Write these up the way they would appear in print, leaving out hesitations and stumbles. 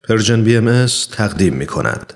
پرژن BMS تقدیم می کند.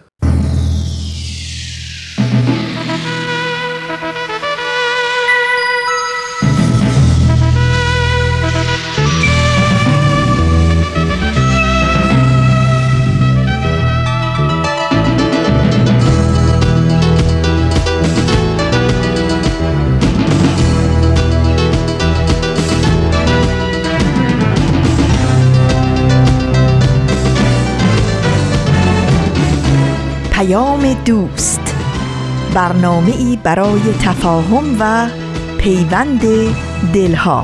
دوست، برنامه‌ای برای تفاهم و پیوند دلها.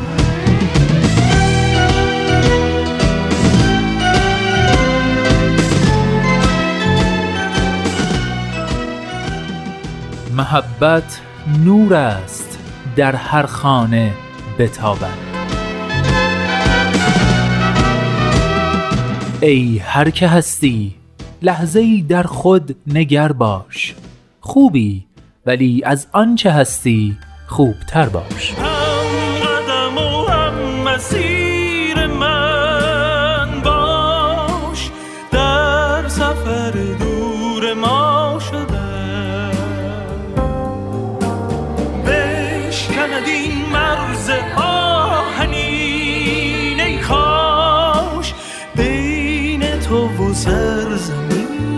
محبت نور است در هر خانه بتابد. ای هر که هستی لحظه‌ای در خود نگر باش، خوبی ولی از آنچه هستی خوبتر باش. هم قدم و هم مسیر من باش، در سفر دور ما شده بشکند این مرز آهنین. ای کاش بین تو و سرزمین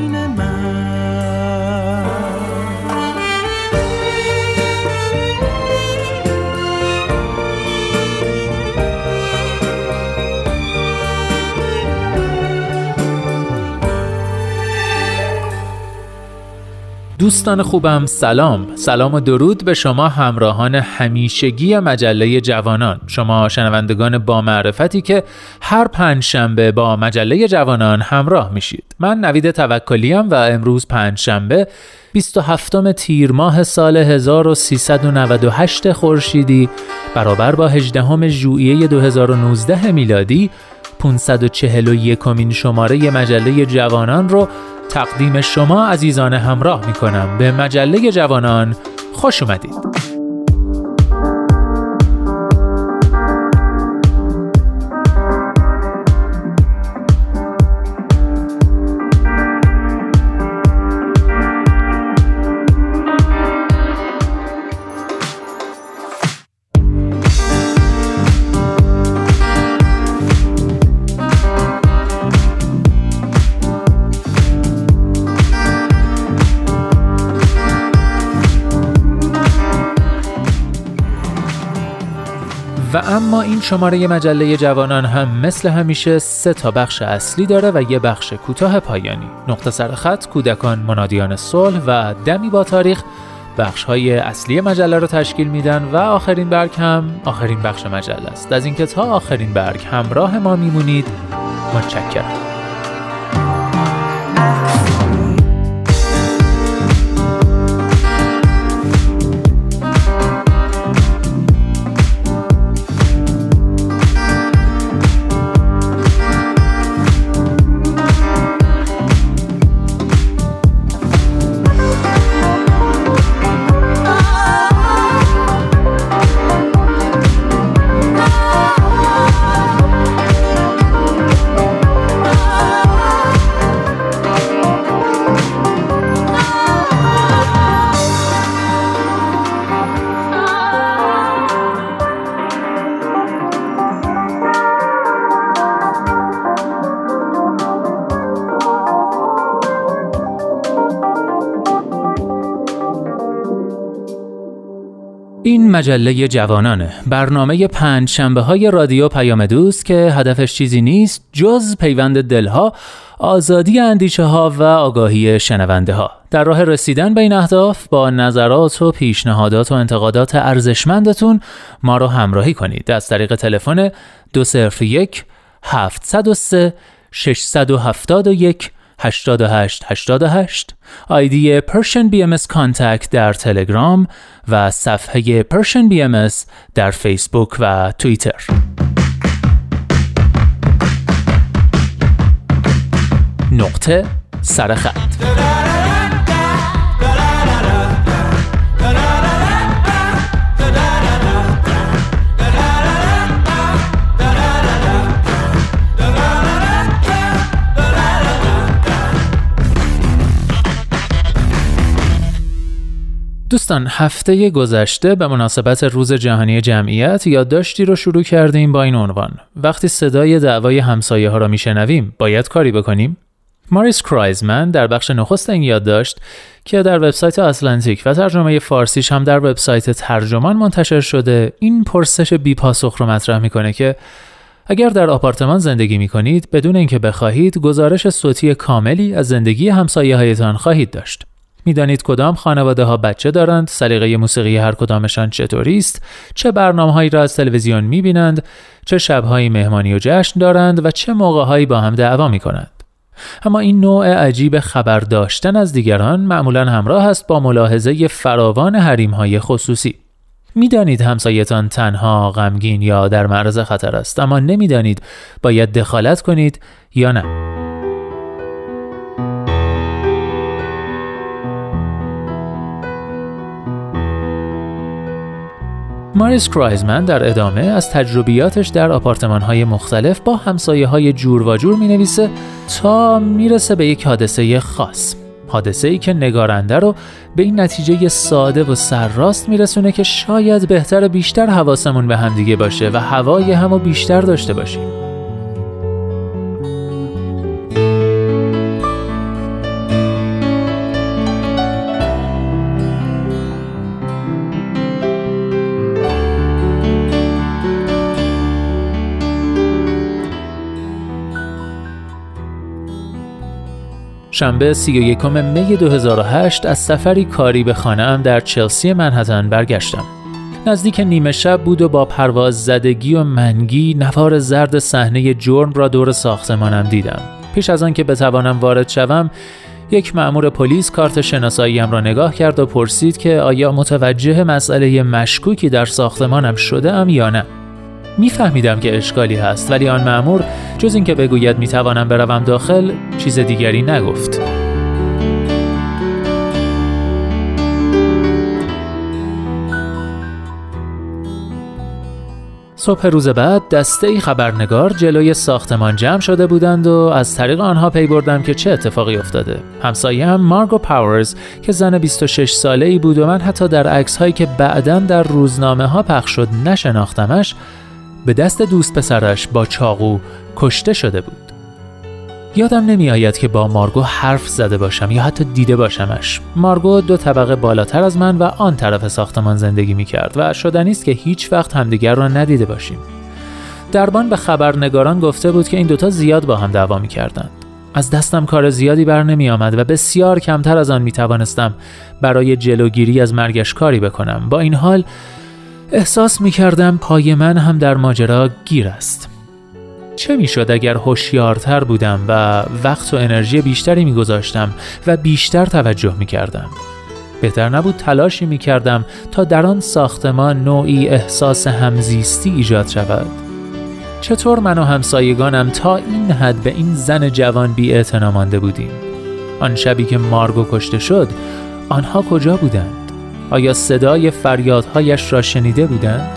دوستان خوبم، سلام و درود به شما همراهان همیشگی مجله جوانان، شما شنوندگان با معرفتی که هر پنجشنبه با مجله جوانان همراه میشید. من نوید توکلیم و امروز پنجشنبه 27 تیر ماه سال 1398 خورشیدی برابر با 18 ژوئیه 2019 میلادی 541مین شماره مجله جوانان رو تقدیم شما عزیزان همراه میکنم. به مجله جوانان خوش اومدید. و اما این شماره مجله جوانان هم مثل همیشه 3 بخش اصلی داره و یه بخش کوتاه پایانی. نقطه سرخط، کودکان منادیان صلح و دمی با تاریخ بخش‌های اصلی مجله رو تشکیل میدن و آخرین برگ هم آخرین بخش مجله است. از اینکه تا آخرین برگ همراه ما میمونید متشکرم. این مجله جوانانه، برنامه پنجشنبه‌های رادیو پیام دوست که هدفش چیزی نیست جز پیوند دلها، آزادی اندیشه‌ها و آگاهی شنونده‌ها. در راه رسیدن به این اهداف با نظرات و پیشنهادات و انتقادات ارزشمندتون ما رو همراهی کنید از طریق تلفن 201 703 671 8888 آیدی Persian BMS Contact در تلگرام و صفحه Persian BMS در فیسبوک و توییتر. نقطه سرخط. دوستان، هفته گذشته به مناسبت روز جهانی جمعیت یادداشتی رو شروع کردیم با این عنوان: وقتی صدای دعوای همسایه ها را میشنویم باید کاری بکنیم؟ ماریس کرایزمن در بخش نخست این یادداشت که در وبسایت آتلانتیک و ترجمه فارسیش هم در وبسایت ترجمان منتشر شده، این پرسش بی پاسخ رو مطرح میکنه که اگر در آپارتمان زندگی میکنید بدون اینکه بخواهید گزارش صوتی کاملی از زندگی همسایه‌هایتان خواهید داشت. میدانید کدام خانواده‌ها بچه دارند، سلیقه موسیقی هر کدامشان چطوری است، چه برنامه‌هایی را از تلویزیون می‌بینند، چه شب‌هایی مهمانی و جشن دارند و چه موقع‌هایی با هم دعوا می‌کنند. اما این نوع عجیب خبر داشتن از دیگران معمولاً همراه است با ملاحظه فراوان حریم‌های خصوصی. میدانید همسایتان تنها، غمگین یا در معرض خطر است، اما نمیدانید باید دخالت کنید یا نه. ماریس کرایزمن در ادامه از تجربیاتش در آپارتمان‌های مختلف با همسایه‌های جور و جور می‌نویسه تا میرسه به یک حادثه خاص. حادثه‌ای که نگارنده رو به این نتیجه ساده و سرراست میرسونه که شاید بهتر بیشتر حواسمون به همدیگه باشه و هوای همو بیشتر داشته باشیم. شنبه 31 می 2008 از سفری کاری به خانه‌ام در چلسی منهتن برگشتم. نزدیک نیمه شب بود و با پرواز زدگی و منگی نوار زرد صحنه جرم را دور ساختمانم دیدم. پیش از آن که بتوانم وارد شوم، یک مأمور پلیس کارت شناساییم را نگاه کرد و پرسید که آیا متوجه مسئله مشکوکی در ساختمانم شده ام یا نه. میفهمیدم که اشکالی هست، ولی آن مأمور جز این که بگوید میتوانم بروم داخل چیز دیگری نگفت. صبح روز بعد دسته‌ای خبرنگار جلوی ساختمان جمع شده بودند و از طریق آنها پی بردم که چه اتفاقی افتاده. همسایه‌ام مارگو پاورز که زن 26 ساله‌ای بود و من حتی در عکس‌هایی که بعداً در روزنامه‌ها پخش شد نشناختمش، به دست دوست پسرش با چاقو کشته شده بود. یادم نمی آید که با مارگو حرف زده باشم یا حتی دیده باشمش. مارگو 2 طبقه بالاتر از من و آن طرف ساختمان زندگی می کرد و شدنی است که هیچ وقت همدیگر را ندیده باشیم. دربان به خبرنگاران گفته بود که این دوتا زیاد با هم دعوا می کردند. از دستم کار زیادی بر نمی آمد و بسیار کمتر از آن می توانستم برای جلوگیری از مرگش کاری بکنم. با این حال احساس می کردم پای من هم در ماجرا گیر است. چه می شد اگر هوشیارتر بودم و وقت و انرژی بیشتری می گذاشتم و بیشتر توجه می کردم؟ بهتر نبود تلاشی می کردم تا در آن ساختمان نوعی احساس همزیستی ایجاد شود؟ چطور من و همسایگانم تا این حد به این زن جوان بی اعتنا مانده بودیم؟ آن شبی که مارگو کشته شد، آنها کجا بودند؟ آیا صدای فریادهایش را شنیده بودند؟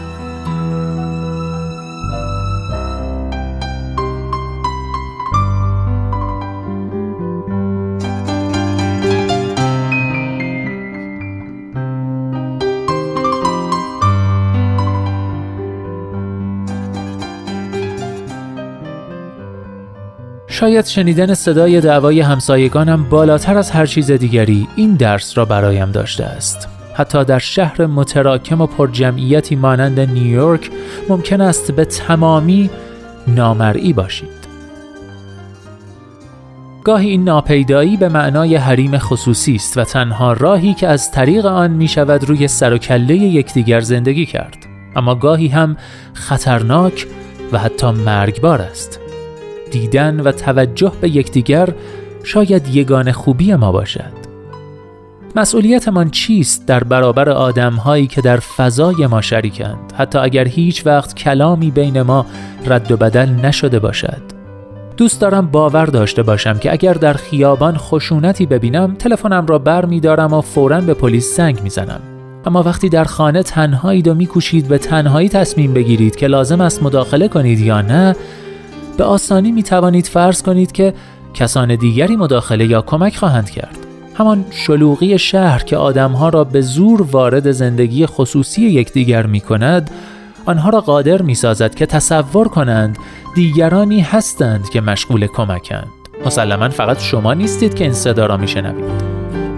شاید شنیدن صدای دعوای همسایگانم بالاتر از هر چیز دیگری این درس را برایم داشته است. حتی در شهر متراکم و پرجمعیتی مانند نیویورک ممکن است به تمامی نامرئی باشید. گاهی این ناپیدایی به معنای حریم خصوصی است و تنها راهی که از طریق آن می شود روی سر و کله یکدیگر زندگی کرد. اما گاهی هم خطرناک و حتی مرگبار است. دیدن و توجه به یکدیگر شاید یگانه خوبی ما باشد. مسئولیتمان چیست در برابر آدم‌هایی که در فضای ما شریکند، حتی اگر هیچ وقت کلامی بین ما رد و بدل نشده باشد؟ دوست دارم باور داشته باشم که اگر در خیابان خشونتی ببینم تلفنم را برمی‌دارم و فوراً به پلیس زنگ می‌زنم. اما وقتی در خانه تنهایید و می‌کوشید به تنهایی تصمیم بگیرید که لازم است مداخله کنید یا نه، به به آسانی می توانید فرض کنید که کسان دیگری مداخله یا کمک خواهند کرد. همان شلوغی شهر که آدمها را به زور وارد زندگی خصوصی یکدیگر می کند، آنها را قادر می سازد که تصور کنند دیگرانی هستند که مشغول کمکند. مسلماً فقط شما نیستید که این صدا را می شنوید.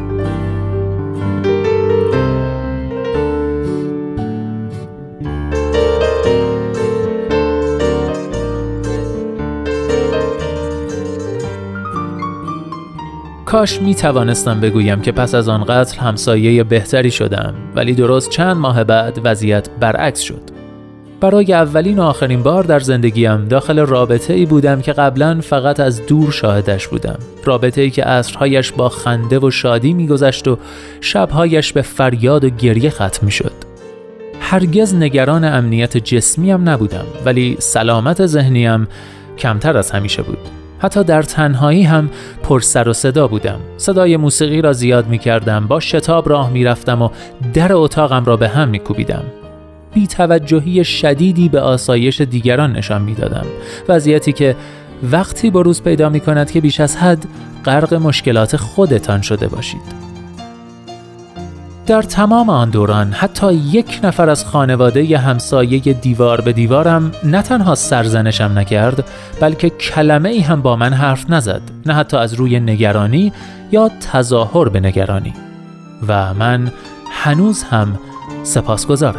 کاش می توانستم بگویم که پس از آن قتل همسایه بهتری شدم، ولی درست چند ماه بعد وضعیت برعکس شد. برای اولین و آخرین بار در زندگیم داخل رابطه ای بودم که قبلا فقط از دور شاهدش بودم. رابطه ای که عصرهایش با خنده و شادی می گذشت و شبهایش به فریاد و گریه ختم می شد. هرگز نگران امنیت جسمیم نبودم، ولی سلامت ذهنیم کمتر از همیشه بود. حتی در تنهایی هم پر سر و صدا بودم. صدای موسیقی را زیاد می کردم، با شتاب راه می رفتم و در اتاقم را به هم می کوبیدم. بی توجهی شدیدی به آسایش دیگران نشان می دادم. وضعیتی که وقتی بروز پیدا می کند که بیش از حد غرق مشکلات خودتان شده باشید. در تمام آن دوران حتی یک نفر از خانواده ی همسایه دیوار به دیوارم نه تنها سرزنشم نکرد، بلکه کلمه ای هم با من حرف نزد، نه حتی از روی نگرانی یا تظاهر به نگرانی. و من هنوز هم سپاسگزارم.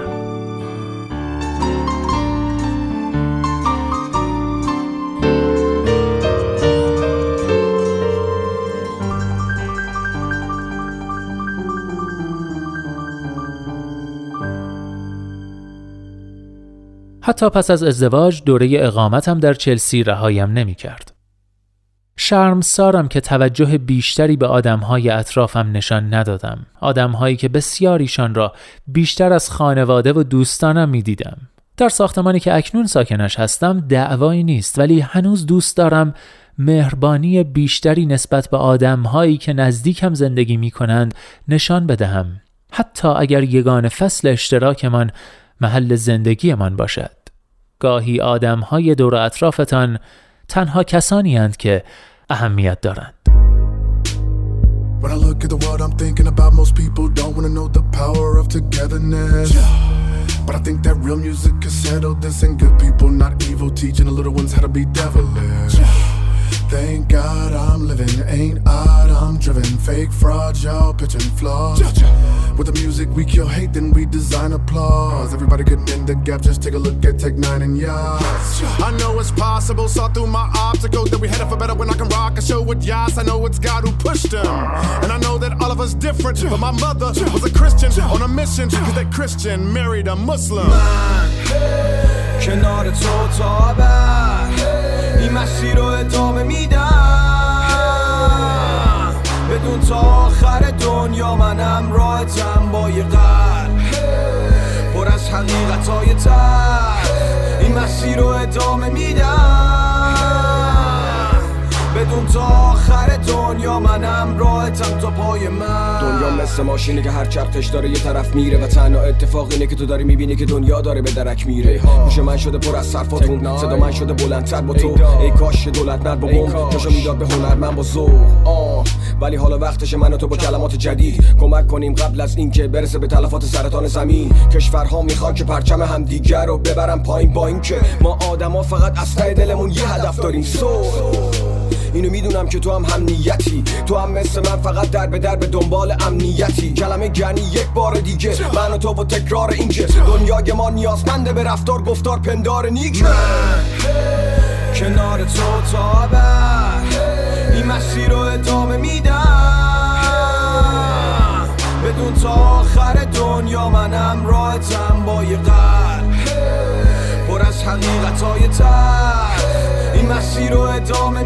حتی پس از ازدواج دوره اقامتم در چلسی رهایم نمی کرد. شرمسارم که توجه بیشتری به آدمهای اطرافم نشان ندادم. آدمهایی که بسیاریشان را بیشتر از خانواده و دوستانم می دیدم. در ساختمانی که اکنون ساکنش هستم دعوایی نیست، ولی هنوز دوست دارم مهربانی بیشتری نسبت به آدمهایی که نزدیکم زندگی می کنند نشان بدهم. حتی اگر یگان فصل اشتراکمان محل زندگیمان باشد. گاهی آدم‌های دور اطرافتان تنها کسانی اند که اهمیت دارند. When I look at the world I'm thinking about most people don't want to know the power of togetherness. But I think that real music can settle this, and good people not evil, teaching the little ones how to be devilish. Thank God I'm living, ain't odd, I'm driven. Fake fraud, y'all pitching flaws. With the music we kill hate, then we design applause. Everybody getting in the gap, just take a look at Tech 9 and Yas. I know it's possible, saw through my obstacles that we headed for better when I can rock a show with Yas. I know it's God who pushed them, and I know that all of us different. But my mother was a Christian on a mission, cause that Christian married a Muslim. من کنار تو تا بعد این مسیر رو ادامه میدم، بدون تا آخر دنیا منم راحتم با یه قلب پر از حقیقتای تلخ. این مسیر رو ادامه میدم، بدون تا آخر دنیا منم راحتم تا پای من. دنیا مثل ماشینی که هر چرخش داره یه طرف میره و تنها اتفاق اینه که تو داری میبینی که دنیا داره به درک میره. گوش من شده پر از صرفاتون، صدا من شده بلندتر با تو. ای کاش دولت نر با بم جاشو میداد به هنرمند با ذوق. ولی حالا وقتش من و تو با کلمات جدید کمک کنیم قبل از اینکه برسه به تلفات سرطان زمین. کشورها میخوان که پرچم همدیگر رو ببرن پایین، با اینکه ما آدما فقط از ته دلمون یه هدف داریم. اینو میدونم که تو هم نیتی، تو هم مثل من فقط در به دنبال امنیتی. کلمه گنی یک بار دیگه من و تو و تکرار این که دنیای ما نیازمنده به رفتار گفتار پندار نیک. من کنار تو تا بعد این مسیر رو ادامه میدم، بدون تا آخر دنیا منم راحتم با یه قلب پر از حقیقتای تلخ. این مسیر رو ادامه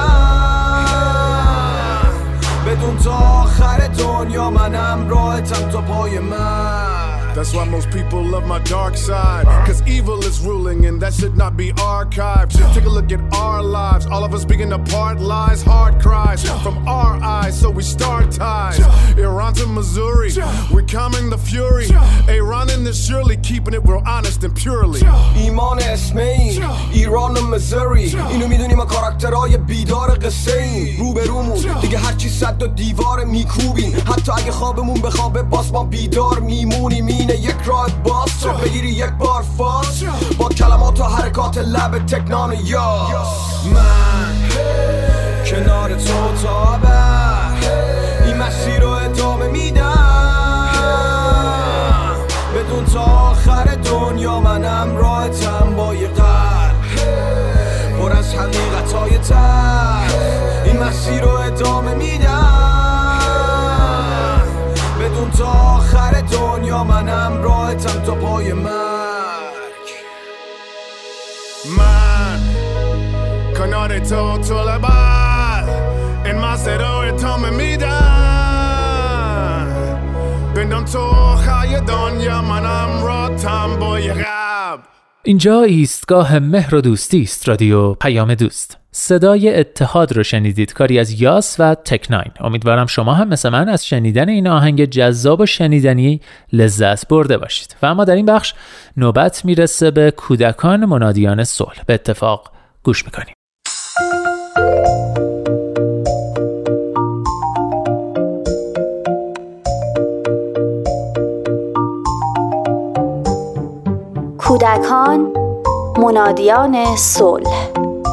میدم، بدون تا آخر دنیا منم راحتم تا پای من. That's why most people love my dark side, cause evil is ruling and that should not be archived. Take a look at our lives, all of us being apart, lies, hard cries from our eyes. rise, so we start ties. Iran to Missouri, we're calming the fury. Iran in this surely, keeping it real honest and purely. ایمان اسمین ایران و مزوری، اینو میدونیم ما کاراکترهای بیدار قصه این. روبرومون دیگه هرچی صد و دیوار میکوبیم، حتی اگه خوابمون بخوابه باز ما بیدار میمونیم. اینه یک راه باز تو بگیری یک بار فاز با کلمات و حرکات لب تکنان یاس. من کنار تو تا این مسیر رو ادامه میدم، بدون تا آخر دنیا منم راحتم با یه قلب پر از حقیقتای تلخ. این مسیر رو ادامه میدم، بدون تا آخر دنیا منم راحتم تا پای مرگ. من کنار تو لبد این مسیر رو ادامه میدم، بندم تو آخر دنیا منم راحتم با یه غب. اینجا ایستگاه مهر و دوستی است، رادیو پیام دوست. صدای اتحاد رو شنیدید، کاری از یاس و تک9. امیدوارم شما هم مثل من از شنیدن این آهنگ جذاب و شنیدنی لذت برده باشید. و اما در این بخش نوبت میرسه به کودکان منادیان صلح. به اتفاق گوش میکنیم. کودکان منادیان صلح.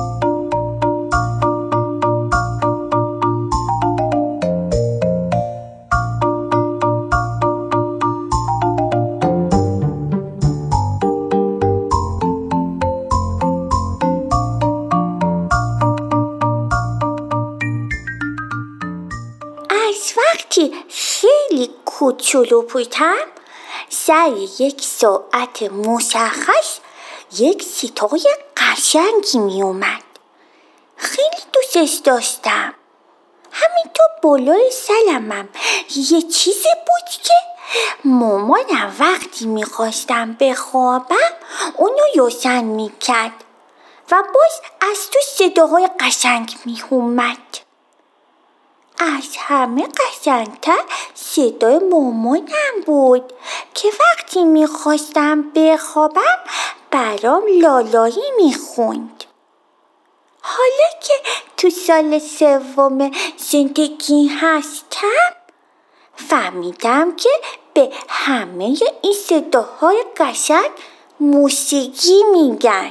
از وقتی خیلی کوچولو بودم سر یک ساعت مشخص یک صدای قشنگی می اومد. خیلی دوستش داشتم. همینطور بالای سرمم یه چیزی بود که مامانم وقتی میخواستم بخوابم اونو روشن میکرد و باز از تو صداهای قشنگ می اومد. از همه قشنگتر صدای مامانم بود که وقتی میخواستم بخوابم برام لالایی میخوند. حالا که تو سال 3 زندگی هستم فهمیدم که به همه این صداهای قشنگ موسیقی میگن.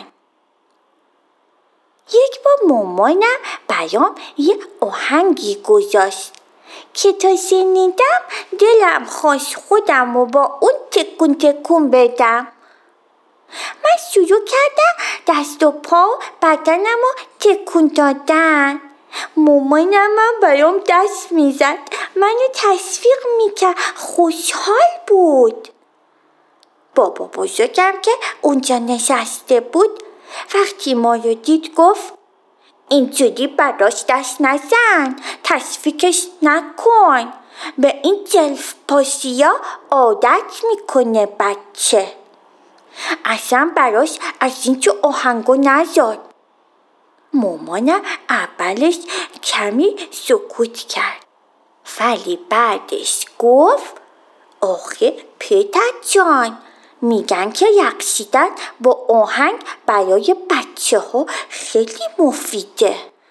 یک بار مامانم برام یه آهنگی گذاشت که تا شنیدم دلم خواست خودم رو با اون تکون تکون بدم. من شروع کردم دست و پا بدنم رو تکون دادن. مامانم هم برام دست میزد، منو تشویق میکرد، خوشحال بود. بابا بزرگم که اونجا نشسته بود وقتی ما رو دید گفت اینجوری براش دست نزن، تشویقش نکن، به این جلف پاسیا عادت میکنه بچه. اصلا براش از اینجور آهنگو نذار. مامانم اولش کمی سکوت کرد ولی بعدش گفت آخه پدر جان میگن که رقصیدن با آهنگ برای بچه ها خیلی مفیده.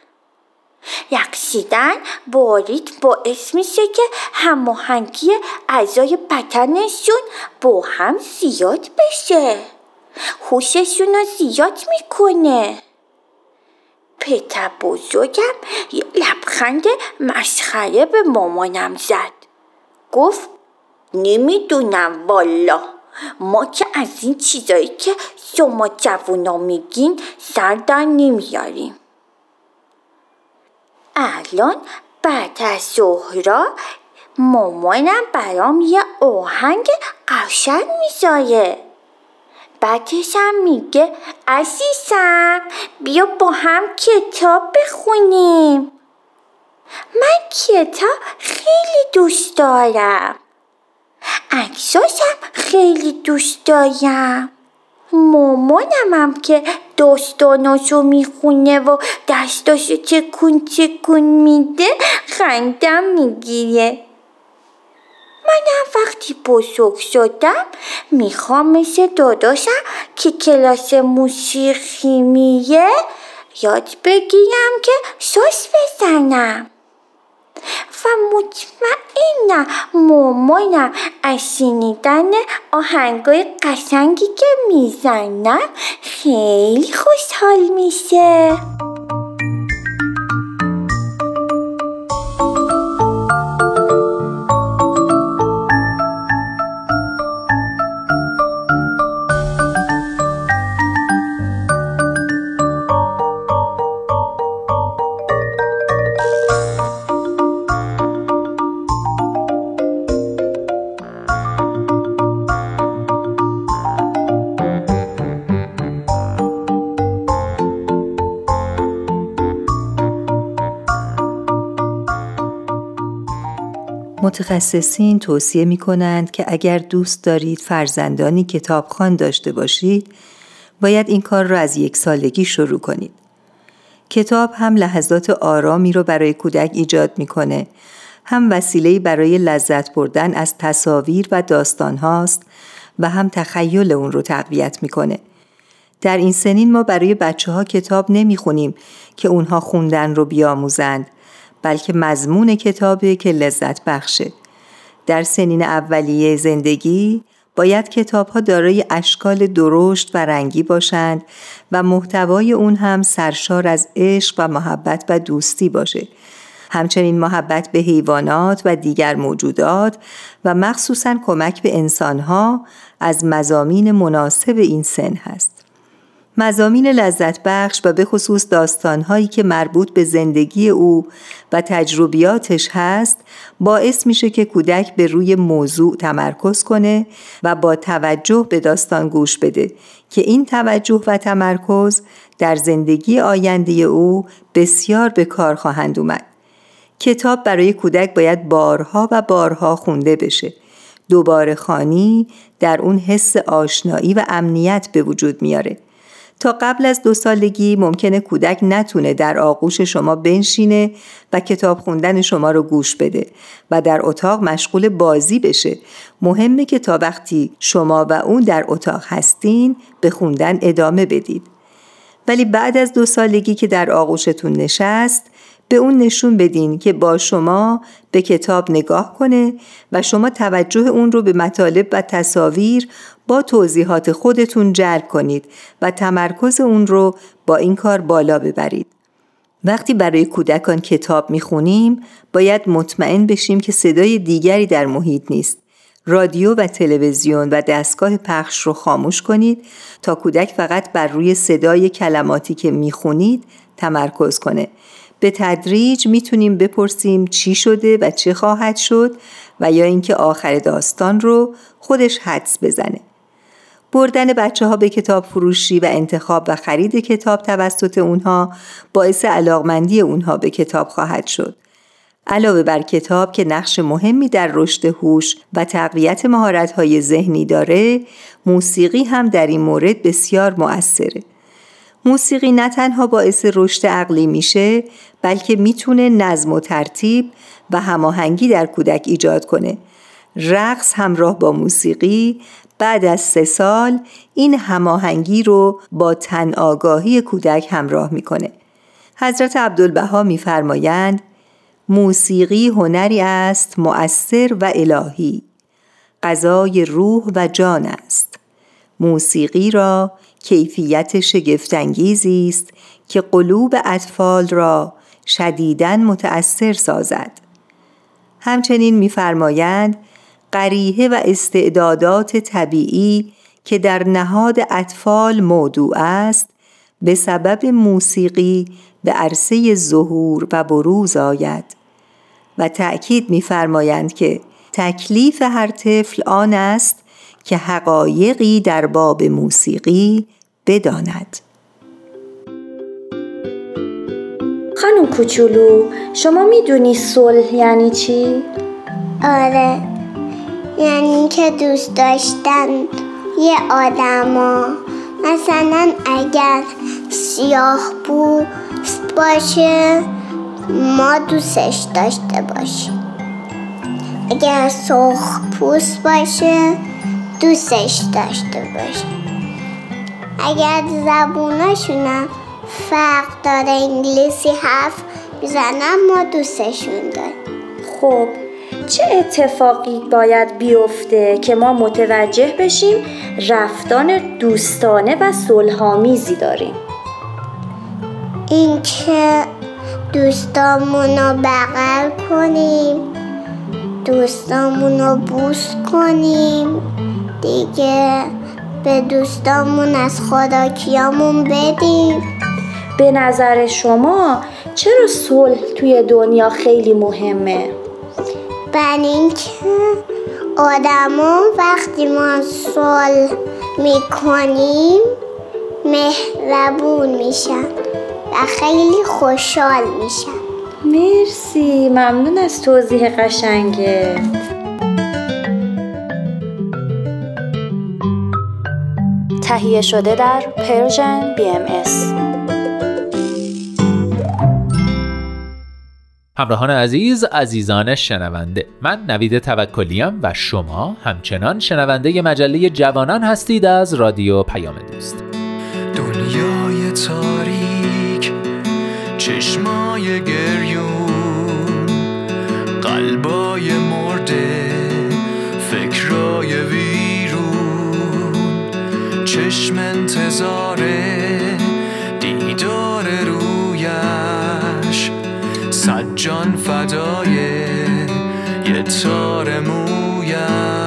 رقصیدن با ریتم باعث میشه که هماهنگی اعضای بدنشون با هم زیاد بشه، هوششون رو زیاد میکنه. پدر بزرگم یه لبخند مسخره به مامانم زد. گفت نمیدونم والا، ما که از این چیزایی که شما جوونا میگین سر در نمیاریم. الان بعد از ظهرا مامانم برام یه آهنگ قشنگ میذاره. بعدش هم میگه عزیزم بیا با هم کتاب بخونیم. من کتاب خیلی دوست دارم، عکساشم خیلی دوست دارم. مامانم هم که داستاناشو میخونه و دستاشو چکون چکون میده خندم میگیره. منم وقتی بزرگ شدم میخوام مثل داداشم که کلاس موسیقی میره یاد بگیرم که ساز بزنم و مطمئنم مامانم از شنیدن آهنگای قشنگی که میزنم خیلی خوشحال میشه. متخصصین توصیه می کنند که اگر دوست دارید فرزندانی کتابخوان داشته باشید، باید این کار را از 1 سالگی شروع کنید. کتاب هم لحظات آرامی رو برای کودک ایجاد میکنه، هم وسیله‌ای برای لذت بردن از تصاویر و داستان هاست و هم تخیل اون رو تقویت میکنه. در این سنین ما برای بچه ها کتاب نمیخونیم که اونها خوندن رو بیاموزند، بلکه مضمون کتابه که لذت بخشه. در سنین اولیه زندگی باید کتاب‌ها دارای اشکال درشت و رنگی باشند و محتوای اون هم سرشار از عشق و محبت و دوستی باشه. همچنین محبت به حیوانات و دیگر موجودات و مخصوصاً کمک به انسان‌ها از مضامین مناسب این سن هست. مضامین لذت بخش و به خصوص داستان‌هایی که مربوط به زندگی او و تجربیاتش هست باعث میشه که کودک به روی موضوع تمرکز کنه و با توجه به داستان گوش بده که این توجه و تمرکز در زندگی آینده او بسیار به کار خواهند اومد. کتاب برای کودک باید بارها و بارها خونده بشه. دوباره خوانی در اون حس آشنایی و امنیت به وجود میاره. تا قبل از 2 سالگی ممکنه کودک نتونه در آغوش شما بنشینه و کتاب خوندن شما رو گوش بده و در اتاق مشغول بازی بشه. مهمه که تا وقتی شما و اون در اتاق هستین به خوندن ادامه بدید. ولی بعد از 2 سالگی که در آغوشتون نشست، به اون نشون بدین که با شما به کتاب نگاه کنه و شما توجه اون رو به مطالب و تصاویر با توضیحات خودتون جلب کنید و تمرکز اون رو با این کار بالا ببرید. وقتی برای کودکان کتاب میخونیم باید مطمئن بشیم که صدای دیگری در محیط نیست. رادیو و تلویزیون و دستگاه پخش رو خاموش کنید تا کودک فقط بر روی صدای کلماتی که میخونید تمرکز کنه. به تدریج میتونیم بپرسیم چی شده و چه خواهد شد و یا اینکه آخر داستان رو خودش حدس بزنه. بردن بچه ها به کتاب فروشی و انتخاب و خرید کتاب توسط اونها باعث علاقمندی اونها به کتاب خواهد شد. علاوه بر کتاب که نقش مهمی در رشد هوش و تقویت مهارت‌های ذهنی داره، موسیقی هم در این مورد بسیار مؤثره. موسیقی نه تنها باعث رشد عقلی میشه، بلکه میتونه نظم و ترتیب و هماهنگی در کودک ایجاد کنه. رقص همراه با موسیقی بعد از 3 سال این هماهنگی رو با تن آگاهی کودک همراه میکنه. حضرت عبدالبها میفرمایند موسیقی هنری است مؤثر و الهی، غذای روح و جان است. موسیقی را کیفیت شگفت‌انگیزی است که قلوب اطفال را شدیداً متأثر سازد. همچنین می‌فرمایند قریحه و استعدادات طبیعی که در نهاد اطفال موضوع است به سبب موسیقی به عرصه ظهور و بروز آید و تأکید می‌فرمایند که تکلیف هر طفل آن است که حقایقی در باب موسیقی بداند. خانم کوچولو، شما میدونی صلح یعنی چی؟ آره، یعنی که دوست داشتن یه آدما، مثلا اگر سیاه پوست باشه ما دوستش داشته باشیم. اگر سرخ پوست باشه دوستش داشته باشیم. اگر زبوناشونم فرق داره، انگلیسی حرف میزنن، ما دوستشون داریم. خب چه اتفاقی باید بیفته که ما متوجه بشیم رفتار دوستانه و صلح‌آمیزی داریم؟ اینکه دوستامونو بغل کنیم، دوستامونو بوس کنیم، دیگه به دوستامون از خداکیامون بدیم. به نظر شما چرا صلح توی دنیا خیلی مهمه؟ برای اینکه آدما وقتی ما صلح میکنیم مهربون میشن و خیلی خوشحال میشن. مرسی، ممنون از توضیح قشنگت. تهیه شده در پرژن BMS. همراهان عزیز، عزیزان شنونده، من نوید توکلیم و شما همچنان شنونده مجله جوانان هستید از رادیو پیام دوست. دنیای تاریک، چشمای گریون، قلبای مرده، فکرای ویرون، چشم انتظاره دیدار رویش، سجان فدای یه تار مویش.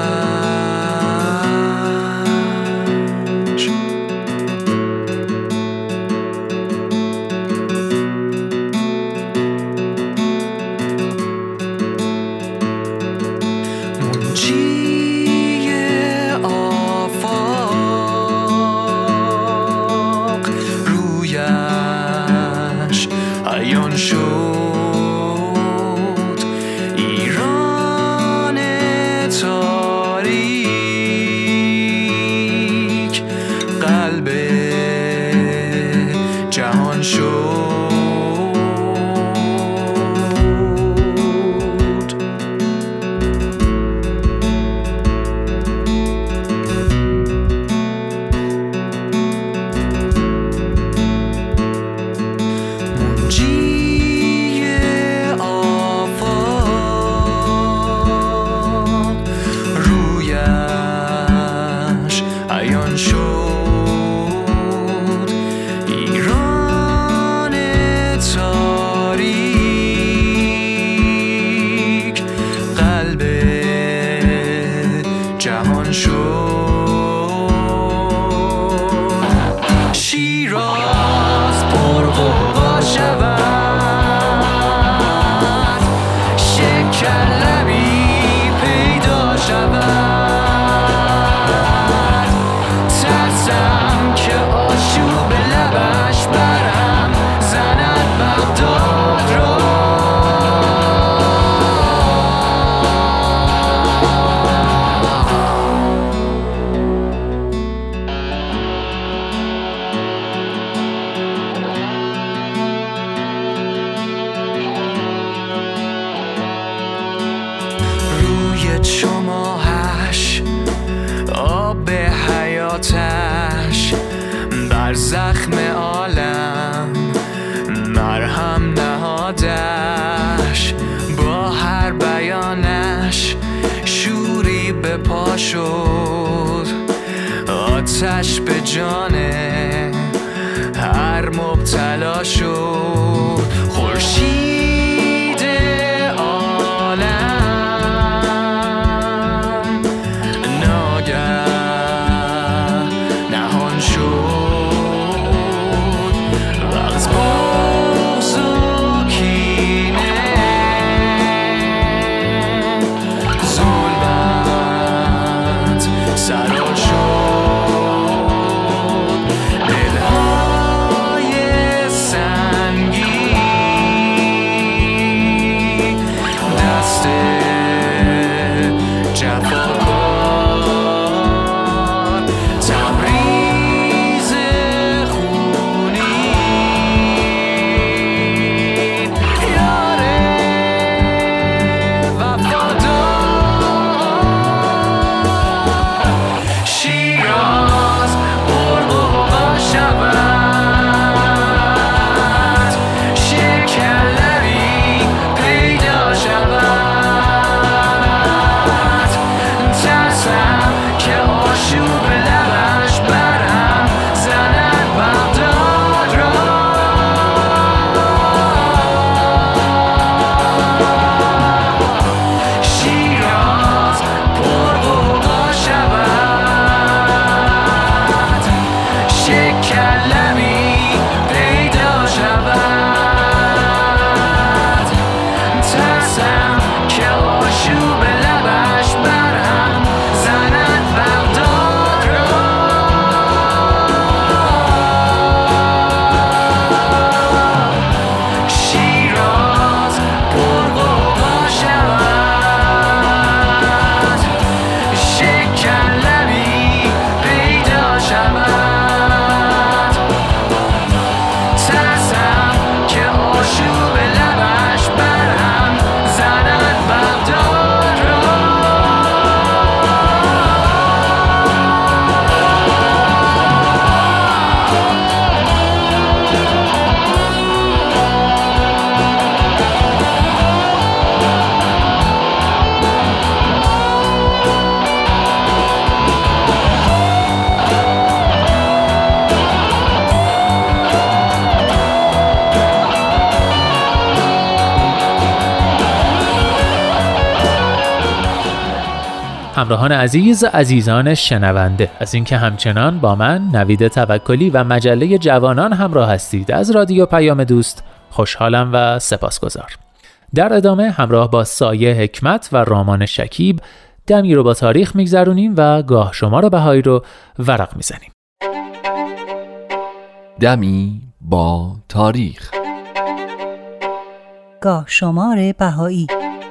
منجی آفاق رویش عیان شد، چماهش آب حیاتش بر زخم عالم مرهم نهادش، با هر بیانش شوری به پا شد، آتش به جان هر مبتلا شد. خورشید عالم سنگین همراهان عزیزان شنونده، از اینکه همچنان با من نوید توکلی و مجله جوانان همراه هستید از رادیو پیام دوست خوشحالم و سپاسگزار. در ادامه همراه با سایه حکمت و رامان شکیب دمی رو با تاریخ میگذرونیم و گاه شمار بهایی رو ورق میزنیم. دمی با تاریخ، گاه شمار بهایی.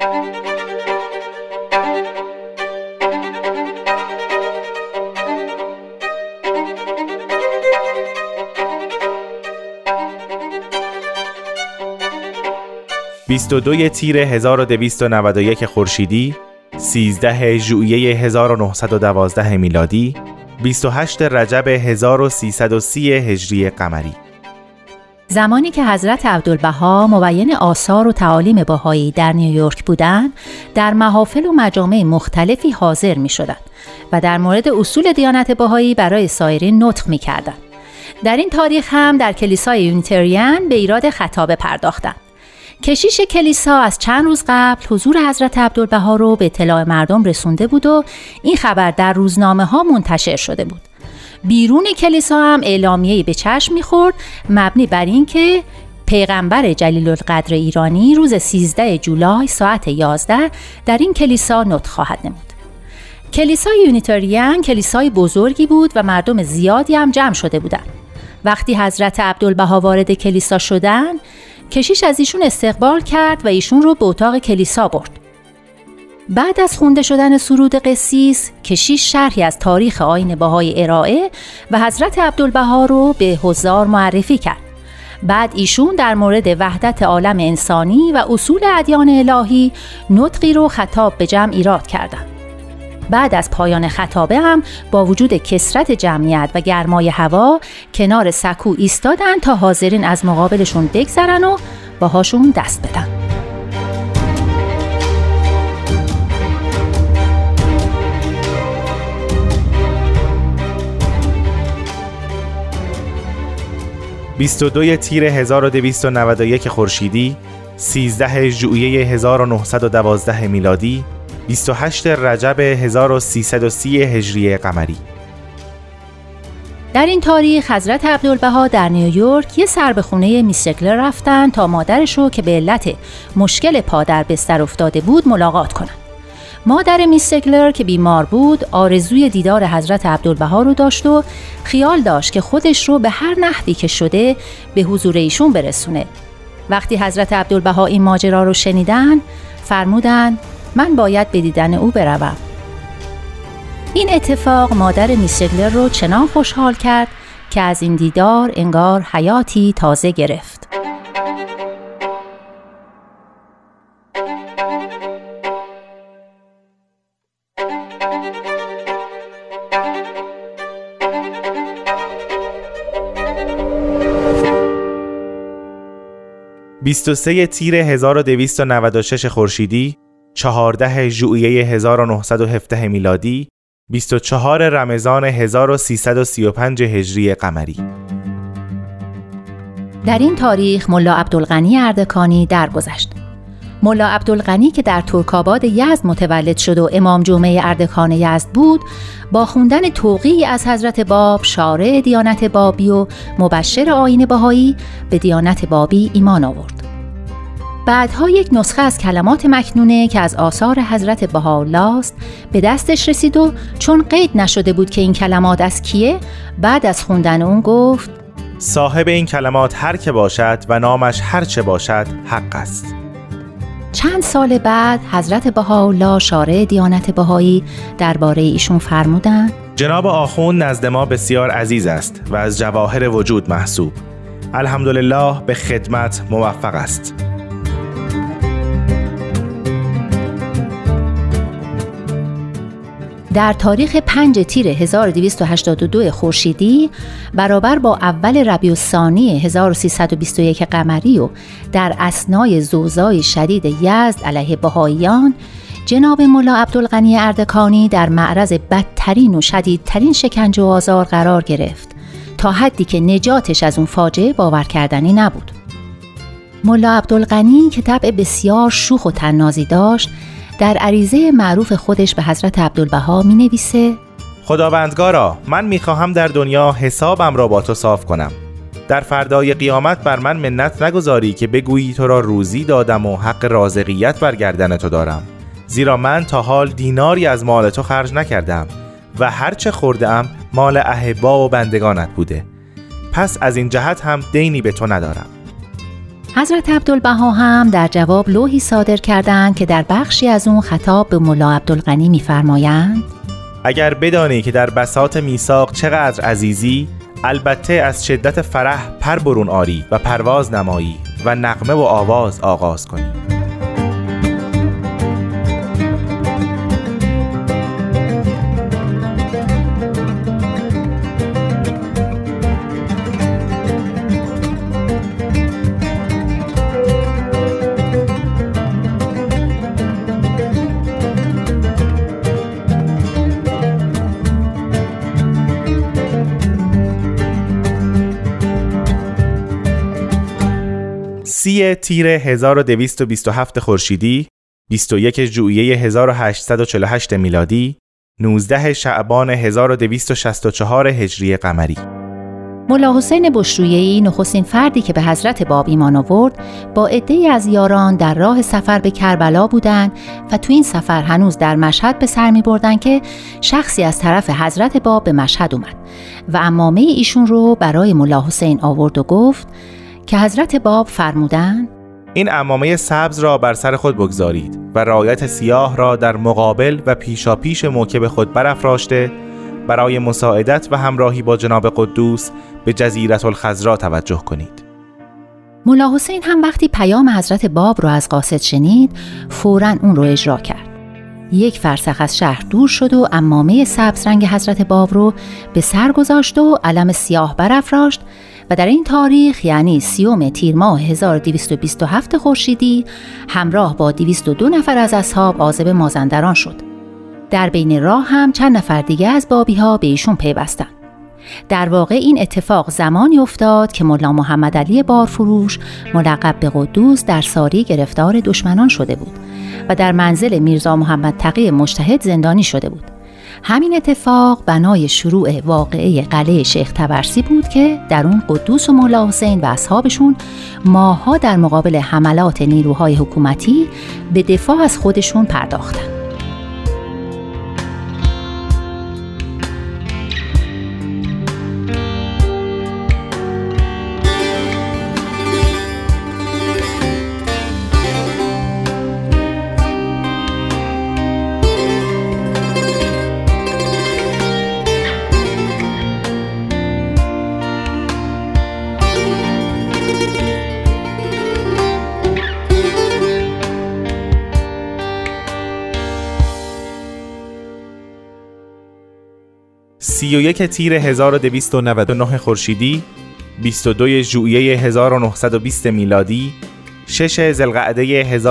(22 تیر 1291 خورشیدی، 13 ژوئیه 1912 میلادی، 28 رجب 1330 هجری قمری). زمانی که حضرت عبدالبها مبین آثار و تعالیم بهایی در نیویورک بودند، در محافل و مجامع مختلفی حاضر می شدند و در مورد اصول دیانت بهایی برای سایرین نطق می کردند. در این تاریخ هم در کلیسای یونیتریان به ایراد خطابه پرداختند. کشیش کلیسا از چند روز قبل حضور حضرت عبدالبها رو به اطلاع مردم رسونده بود و این خبر در روزنامه ها منتشر شده بود. بیرون کلیسا هم اعلامیه‌ای به چشم می‌خورد مبنی بر این که پیغمبر جلیل القدر ایرانی روز 13 جولای ساعت 11 در این کلیسا نطق خواهد نمود. کلیسای یونیتریان کلیسای بزرگی بود و مردم زیادی هم جمع شده بودند. وقتی حضرت عبدالبها وارد کلیسا شدند، کشیش از ایشون استقبال کرد و ایشون رو به اتاق کلیسا برد. بعد از خونده شدن سرود قسیس، کشیش شرحی از تاریخ آیین بهایی ارائه و حضرت عبدالبها رو به حضار معرفی کرد. بعد ایشون در مورد وحدت عالم انسانی و اصول ادیان الهی نطقی رو خطاب به جمع ایراد کردند. بعد از پایان خطابه هم با وجود کثرت جمعیت و گرمای هوا کنار سکو ایستادن تا حاضرین از مقابلشون بگذرن و باهاشون دست بدن. (22 تیر 1291 خورشیدی، 13 ژوئیه 1912 میلادی، 28 رجب 1330 هجری قمری). در این تاریخ حضرت عبدالبها در نیویورک یه سر به خونه میس شگلر رفتن تا مادرشو که به علت مشکل پا در بستر افتاده بود ملاقات کنن. مادر میس شگلر که بیمار بود آرزوی دیدار حضرت عبدالبها رو داشت و خیال داشت که خودش رو به هر نحوی که شده به حضور ایشون برسونه. وقتی حضرت عبدالبها این ماجرا رو شنیدن، فرمودن من باید به دیدن او بروم. این اتفاق مادر میس شگلر رو چنان خوشحال کرد که از این دیدار انگار حیاتی تازه گرفت. (23 تیر 1296 خورشیدی، 14 ژوئیه 1917 میلادی، 24 رمضان 1335 هجری قمری). در این تاریخ ملا عبدالغنی اردکانی درگذشت. ملا عبدالغنی که در ترک‌آباد یزد متولد شد و امام جمعه اردکان یزد بود، با خوندن توقیعی از حضرت باب شارع دیانت بابی و مبشر آیین بهایی به دیانت بابی ایمان آورد. بعدها یک نسخه از کلمات مکنونه که از آثار حضرت بهاءالله است به دستش رسید و چون قید نشده بود که این کلمات از کیه، بعد از خوندن اون گفت صاحب این کلمات هر که باشد و نامش هر چه باشد حق است. چند سال بعد حضرت بهاءالله شارع دیانت بهایی درباره ایشون فرمودند جناب آخوند نزد ما بسیار عزیز است و از جواهر وجود محسوب. الحمدلله به خدمت موفق است. در تاریخ 5 تیر 1282 خورشیدی برابر با اول ربیع الثانی 1321 قمری و در اثنای زوزای شدید یزد علیه بهائیان، جناب ملا عبدالغنی اردکانی در معرض بدترین و شدیدترین شکنجه و آزار قرار گرفت تا حدی که نجاتش از اون فاجعه باور کردنی نبود. ملا عبدالغنی که طبع بسیار شوخ و طنازی داشت، در عریضه معروف خودش به حضرت عبدالبها می نویسه: خداوندگارا، من می خواهم در دنیا حسابم را با تو صاف کنم. در فردای قیامت بر من منت نگذاری که بگویی تو را روزی دادم و حق رازقیت بر گردن تو دارم، زیرا من تا حال دیناری از مال تو خرج نکردم و هرچه خوردم مال احبا و بندگانت بوده، پس از این جهت هم دینی به تو ندارم. حضرت عبدالبها هم در جواب لوحی صادر کردند که در بخشی از اون خطاب به ملا عبدالغنی می‌فرمایند: اگر بدانی که در بساط میثاق چقدر عزیزی، البته از شدت فرح پر برون آری و پرواز نمایی و نغمه و آواز آغاز کنی. تیر 1227 خورشیدی، 21 ژوئیه 1848 میلادی، 19 شعبان 1264 هجری قمری. ملا حسین بشرویه‌ای نخستین فردی که به حضرت باب ایمان آورد با عده‌ای از یاران در راه سفر به کربلا بودند و تو این سفر هنوز در مشهد به سر می‌بردن که شخصی از طرف حضرت باب به مشهد اومد و عمامه ایشون رو برای ملا حسین آورد و گفت که حضرت باب فرمودن: این عمامه سبز را بر سر خود بگذارید و رایت سیاه را در مقابل و پیشاپیش موکب خود برافراشته برای مساعدت و همراهی با جناب قدوس به جزیرة الخضرا توجه کنید. ملا حسین هم وقتی پیام حضرت باب رو از قاصد شنید، فوراً اون رو اجرا کرد. 1 فرسخ از شهر دور شد و عمامه سبز رنگ حضرت باب رو به سر گذاشت و علم سیاه برافراشت و در این تاریخ یعنی 30 تیر ماه 1227 خورشیدی همراه با 202 نفر از اصحاب عازب مازندران شد. در بین راه هم چند نفر دیگه از بابی‌ها به ایشون پیوستن. در واقع این اتفاق زمانی افتاد که ملا محمد علی بارفروش ملقب به قدوس در ساری گرفتار دشمنان شده بود و در منزل میرزا محمد تقی مجتهد زندانی شده بود. همین اتفاق بنای شروع واقعه قلعه شیخ طبرسی بود که در اون قدوس و مولا حسین و اصحابشون ماه‌ها در مقابل حملات نیروهای حکومتی به دفاع از خودشون پرداختن. سی تیر 1299 خورشیدی، 22 ژوئیه 1920 میلادی، 6 ذوالقعده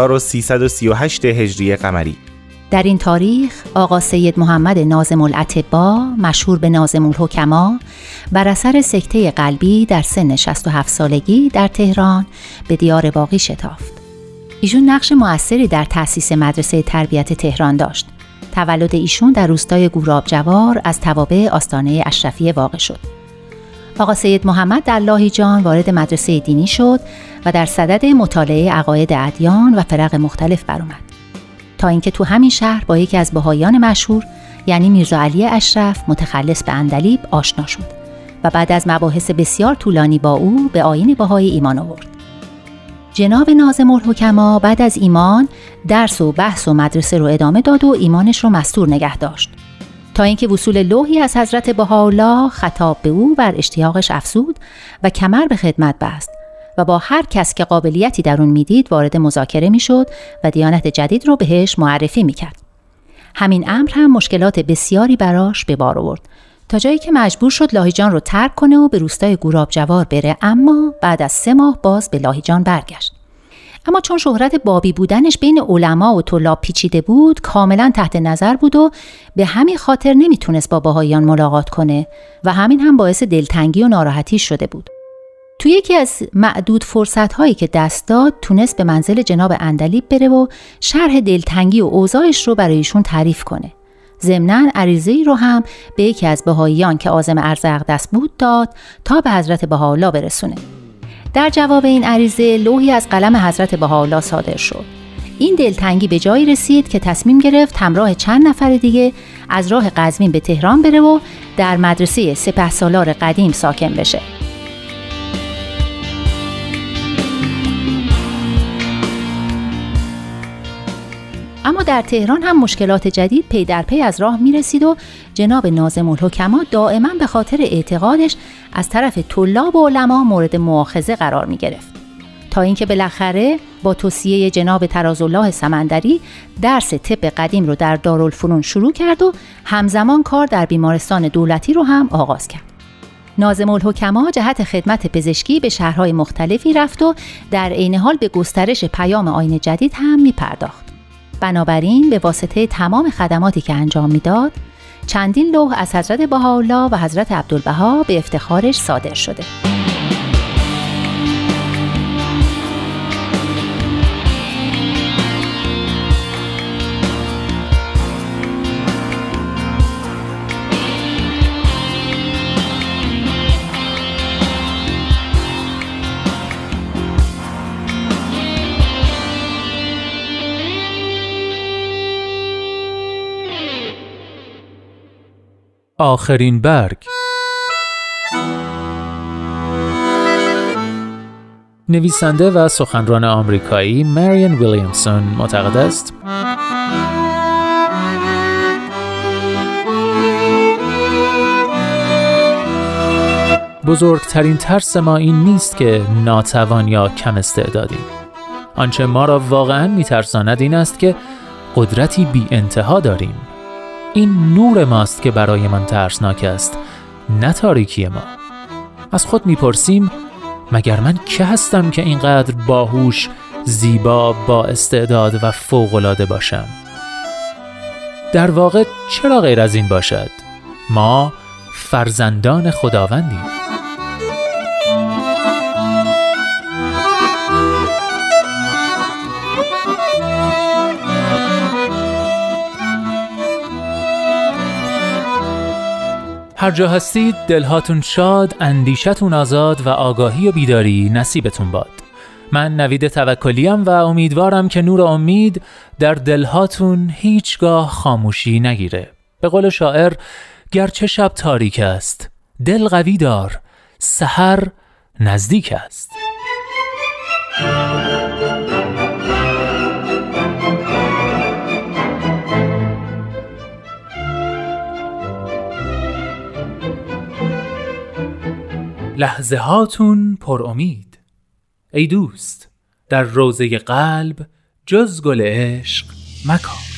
1338 هجری قمری. در این تاریخ آقا سید محمد ناظم الاطباء مشهور به ناظم الحکما بر اثر سکته قلبی در سن 67 سالگی در تهران به دیار باقی شتافت. ایشون نقش مؤثری در تأسیس مدرسه تربیت تهران داشت. تولد ایشون در روستای گورابجوار از توابع آستانه اشرفیه واقع شد. آقا سید محمد در لاهیجان وارد مدرسه دینی شد و در صدد مطالعه عقاید ادیان و فرق مختلف برآمد تا اینکه تو همین شهر با یکی از بهائیان مشهور یعنی میرزا علی اشرف متخلص به عندلیب آشنا شد و بعد از مباحث بسیار طولانی با او به آیین بهایی ایمان آورد. جناب ناظم الحکما بعد از ایمان درس و بحث و مدرسه رو ادامه داد و ایمانش رو مستور نگه داشت تا اینکه وصول لوحی از حضرت بهاءالله خطاب به او بر اشتیاقش افزود و کمر به خدمت بست و با هر کس که قابلیتی در اون میدید وارد مذاکره میشد و دیانت جدید رو بهش معرفی میکرد. همین امر هم مشکلات بسیاری براش به بار آورد تا جایی که مجبور شد لاهیجان رو ترک کنه و به روستای گورابجوار بره، اما بعد از 3 ماه باز به لاهیجان برگشت. اما چون شهرت بابی بودنش بین علما و طلاب پیچیده بود، کاملا تحت نظر بود و به همین خاطر نمیتونست با بهائیان ملاقات کنه و همین هم باعث دلتنگی و ناراحتی شده بود. توی یکی از معدود فرصت‌هایی که دست داد تونست به منزل جناب عندلیب بره و شرح دلتنگی و اوضاعش رو برای ایشون تعریف کنه. ضمناً عریضه‌ای رو هم به یکی از بهائیان که عازم ارض اقدس بود داد تا به حضرت بهاءالله برسونه. در جواب این عریضه لوحی از قلم حضرت بهاءالله صادر شد. این دلتنگی به جایی رسید که تصمیم گرفت همراه چند نفر دیگه از راه قزوین به تهران بره و در مدرسه سپهسالار قدیم ساکن بشه. اما در تهران هم مشکلات جدید پی در پی از راه می رسید و جناب ناظم الحکما دائما به خاطر اعتقادش از طرف طلاب و علما مورد مؤاخذه قرار می گرفت. تا اینکه بالاخره با توصیه جناب طرازالله سمندری درس طب قدیم رو در دارالفنون شروع کرد و همزمان کار در بیمارستان دولتی رو هم آغاز کرد. ناظم الحکما جهت خدمت پزشکی به شهرهای مختلفی رفت و در عین حال به گسترش پیام آیین جدید هم می پرداخت. بنابراین به واسطه تمام خدماتی که انجام میداد، چندین لوح از حضرت بهاءالله و حضرت عبدالبها به افتخارش صادر شده. آخرین برگ. نویسنده و سخنران آمریکایی مریان ویلیامسون معتقد است بزرگترین ترس ما این نیست که ناتوان یا کم استعدادیم. آنچه ما را واقعاً میترساند این است که قدرتی بی انتها داریم. این نور ماست که برای من ترسناک است، نه تاریکی ما. از خود میپرسیم مگر من که هستم که اینقدر باهوش، زیبا، با استعداد و فوق‌العاده باشم؟ در واقع چرا غیر از این باشد؟ ما فرزندان خداوندیم. هر جا هستید دلهاتون شاد، اندیشتون آزاد و آگاهی و بیداری نصیبتون باد. من نوید توکلیم و امیدوارم که نور امید در دلهاتون هیچگاه خاموشی نگیره. به قول شاعر، گرچه شب تاریک است، دل قوی دار، سحر نزدیک است. لحظه هاتون پر امید. ای دوست، در روضه قلب جز گل عشق مکن.